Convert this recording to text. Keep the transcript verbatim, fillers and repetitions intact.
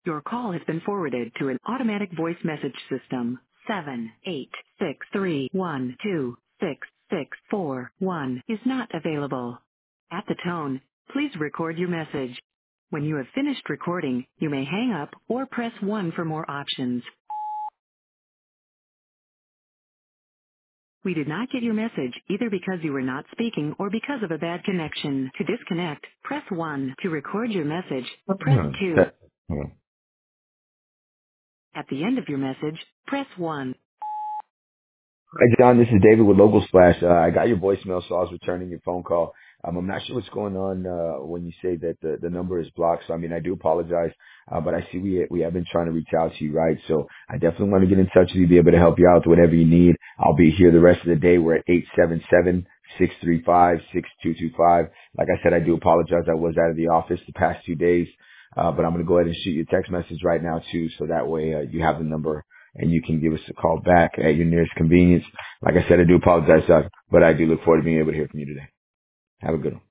Your call has been forwarded to an automatic voice message system. Seven eight six three one two six six four one is not available. At the tone, please record your message. When you have finished recording, you may hang up or press one for more options. We did not get your message either because you were not speaking or because of a bad connection. To disconnect, press one. To record your message, press Hmm. two. That- hmm. At the end of your message, press one. Hi, John. This is David with Local Splash. Uh, I got your voicemail, so I was returning your phone call. Um, I'm not sure what's going on uh, when you say that the, the number is blocked. So, I mean, I do apologize, uh, but I see we we have been trying to reach out to you, right? So I definitely want to get in touch with you, be able to help you out with whatever you need. I'll be here the rest of the day. We're at eight seven seven, six three five, six two two five. Like I said, I do apologize. I was out of the office the past two days, uh, but I'm going to go ahead and shoot you a text message right now, too, so that way uh, you have the number and you can give us a call back at your nearest convenience. Like I said, I do apologize, Doug, but I do look forward to being able to hear from you today. Have a good one.